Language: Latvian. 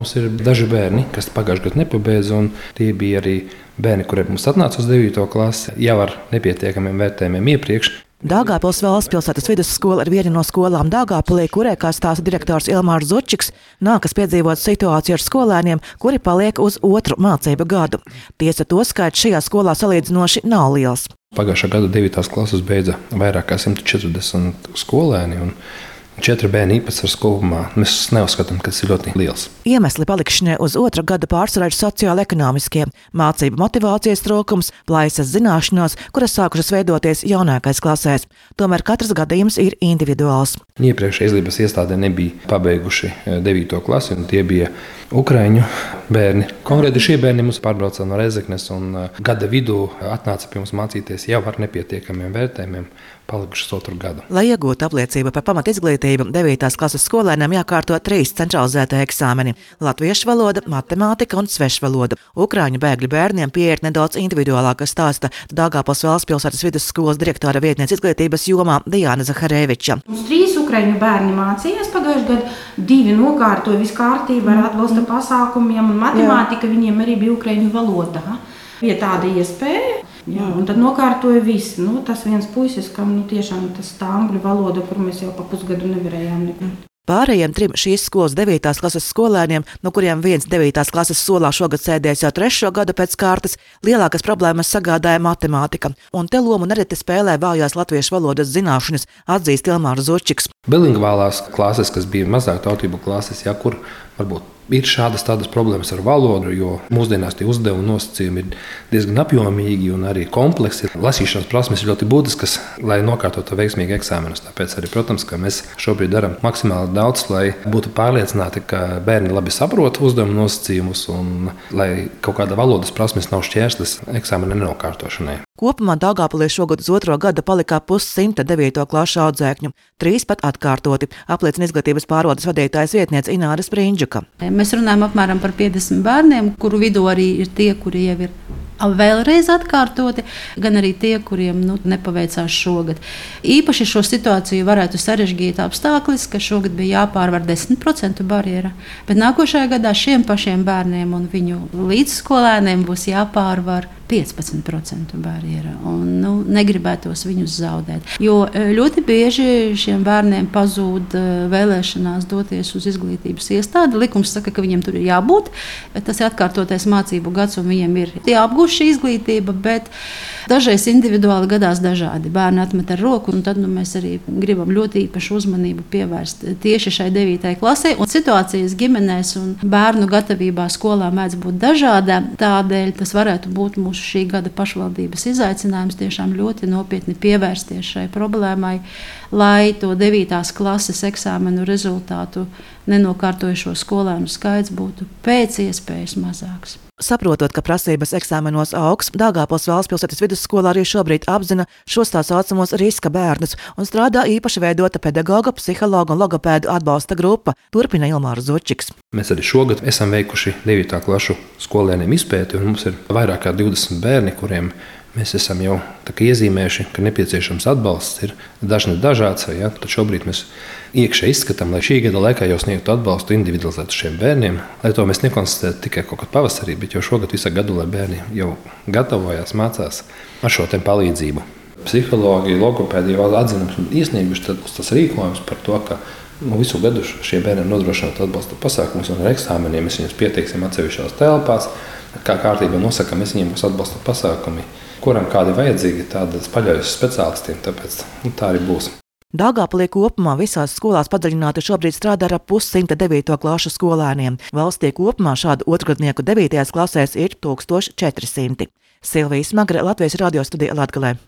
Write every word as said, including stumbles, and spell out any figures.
Mums ir daži bērni, kas pagājušajā gadā nepabeidza, un tie bija arī bērni, kuriem mums atnāca uz devīto klasi jau ar nepietiekamiem vērtējumiem iepriekš. Daugavpils Valstspilsētas vidusskola ir viena no skolām Daugavpilī, kurai, kā stāsta direktors Ilmārs Zučiks, nākas piedzīvot situāciju ar skolēniem, kuri paliek uz otru mācību gadu. Tiesa, to skaits šajā skolā salīdzinoši nav liels. Pagājušā gada devītās klases beidza vairāk kā simt četrdesmit skolēni. Un Četri bērni īpatsvars kopumā. Mēs neuzskatām, ka tas ir ļoti liels. Iemesli palikšanai uz otra gada pārsvarā ir sociāli-ekonomiskie, mācību motivācijas trūkums, plaisas zināšanās, kuras sākušas veidoties jaunākais klasēs. Tomēr katrs gadījums ir individuāls. Iepriekšējā izglītības iestādē nebija pabeiguši devīto klasi, un tie bija ukraiņu bērni. Konkrēti šie bērni mums pārbrauca no Rezeknes, un gada vidū atnāca pie mums mācīties jau ar nepietiekamiem vērtējumiem, palikušas otru gadu. Lai iegūtu apliecību par pamatizglītību, devītās klases skolēniem jākārto trīs centralizētie eksāmeni – latviešu valoda, matemātika un svešvaloda. Ukraiņu bēgļu bērniem pieeja ir nedaudz individuālāka, stāsta Daugavpils Valstspilsētas vidusskolas direktora vietniece izglītības jomā Diana Zahareviča. Mums trīs ukraiņu bērni mācījās pagājušajā gadā, divi nokārtoja visu kārtību ar atbalsta pasākumiem, un matemātika viņiem arī bija ukraiņu valodā. Bija tāda iespēja. Jā, un tad nokārtoja visi. Nu, tas viens puisis, kam nu, tiešām tas tā angļu valoda, kur mēs jau pa pusgadu nevarējām nekot. Pārējiem trim šīs skolas devītās klases skolēniem, no kuriem viens devītās klases solā šogad sēdēs jau trešo gadu pēc kārtas, lielākas problēmas sagādāja matemātika. Un te lomu nereti spēlē vājās latviešu valodas zināšanas, atzīst Ilmārs Zučiks. Bilingvālās klases, kas bija mazāk tautību klases, jā, kur varbūt ir šādas tādas problēmas ar valodu, jo mūsdienās tie uzdevumi nosacījumi ir diezgan apjomīgi un arī kompleksi. Lasīšanas prasmes ir ļoti būtiskas, lai nokārtotu veiksmīgi eksāmenus. Tāpēc arī, protams, ka mēs šobrīd darām maksimāli daudz, lai būtu pārliecināti, ka bērni labi saprot uzdevumu nosacījumus un lai kaut kāda valodas prasmes nav šķērslis eksāmena nenokārtošanai. Kopumā Daugavpilī šogad uz otro gada palikā pussimta devīto klašu audzēkņu, trīs pat atkārtoti, apliecina izglītības pārvaldes vadītājas vietniece Ināra Sprindžuka. Mēs runājam apmēram par piecdesmit bērniem, kuru vidū arī ir tie, kuri jau ir vēlreiz atkārtoti, gan arī tie, kuriem nu, nepaveicās šogad. Īpaši šo situāciju varētu sarežģīt apstāklis, ka šogad bija jāpārvar desmit procentu barjera, bet nākošajā gadā šiem pašiem bērniem un viņu līdzskolēniem būs jāpārvar piecpadsmit procentu barjera, un nu, negribētos viņus zaudēt. Jo ļoti bieži šiem bērniem pazūd vēlēšanās doties uz izglītības iestādi. Likums saka, ka viņiem tur ir jābūt. Tas ir atkārtotais mācību gads, un viņiem ir jāapgūst šī izglītība, bet dažreiz individuāli gadās dažādi. Bērni atmet ar roku, un tad nu, mēs arī gribam ļoti īpašu uzmanību pievērst tieši šai devītajai klasē. Un situācijas ģimenēs un bērnu gatavībā skolā mēdz būt dažāda. Tādēļ tas varētu būt mūsu šī gada pašvaldības izaicinājums tiešām ļoti nopietni pievērsties šai problēmai, lai to devītās klases eksāmenu rezultātu nenokārtojušo skolēnu skaits būtu pēc iespējas mazāks. Saprotot, ka prasības eksāmenos augs, Daugavpils Valstspilsētas vidusskola arī šobrīd apzina šos tā saucamos riska bērnus un strādā īpaši veidota pedagoga, psihologa un logopēdu atbalsta grupa, turpina Ilmārs Zučiks. Mēs arī šogad esam veikuši devīto klašu skolēniem izpēti, un mums ir vairāk kā divdesmit bērni, kuriem mēs esam jau iezīmējuši, ka nepieciešams atbalsts ir dažni dažāds. Ja? Tad šobrīd mēs iekšēji izskatām, lai šī gada laikā jau sniegtu atbalstu individualizētu šiem bērniem, lai to mēs nekonstatētu tikai kaut kad pavasarī, bet jau šogad visu gadu, lai bērni jau gatavojās, mācās ar šo tiem palīdzību. Psihologi, logopēdi jau atzinuši un iesnieguši tas rīkojums par to, ka nu, visu gadu šie bērni norodrošināt atbalsta pasākumus, un ar eksāmeniem mēs viņus pieteiksim atsevišķās telpās, kā kārtībā nosakām, mēs viņiem būs atbalsta pasākumi, kuram kādi vajadzīgi, tādas paļaujas speciālistiem, tāpēc nu, tā arī būs. Daugavpilī kopumā visās skolās padziļināti šobrīd strādā ar pussimta devīto klašu skolēniem. Valstī kopumā šādu otrgadnieku devītajās klasēs ir tūkstoš četri simti. Silvija Smagre, Latvijas radio studija Latgalē.